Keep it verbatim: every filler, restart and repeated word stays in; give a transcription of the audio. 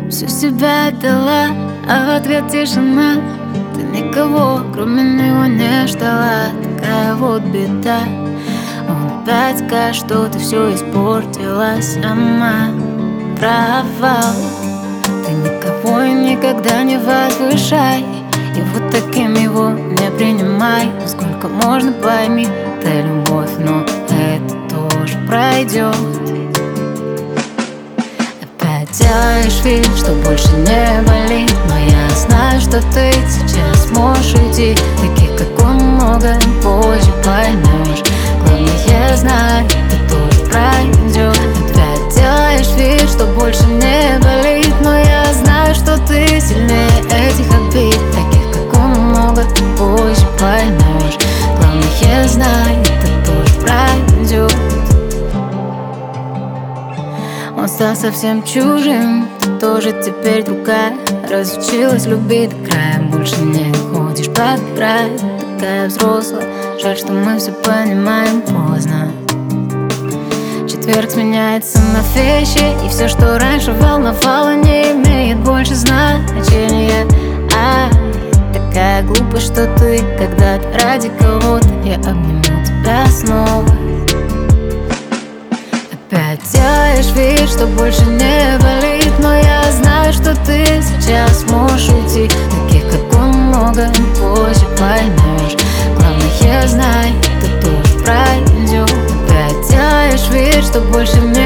Всю себя отдала, а в ответ тишина. Ты никого, кроме него, не ждала. Такая вот беда. Он опять скажет, что ты все испортила сама. Провал. Ты никого и никогда не возвышай, и вот таким его не принимай. Сколько можно, пойми, это любовь, но это тоже пройдет. Опять делаешь вид, что больше не болит, но я знаю, что ты сейчас можешь уйти. Таких, как он, много позже поймешь. Главное, знай, это тоже пройдет. Опять делаешь вид, что больше не болит, но я знаю, что ты сильнее этих обид. Таких, как он, много позже поймешь. Главное, знай, это тоже пройдет. Он стал совсем чужим, ты тоже теперь другая. Разучилась любить до края, больше не ходишь под край. Такая взрослая, жаль, что мы все понимаем поздно. Четверг сменяется на вещи, и все, что раньше волновало, не имеет больше значения. А такая глупая, что ты когда-то ради кого-то. Я обниму тебя снова. Опять делаешь вид, что больше не болит, но я знаю, что ты сейчас можешь уйти. Таких, как он, много позже поймешь. Главное, знай, это тоже пройдет. Опять делаешь вид, что больше не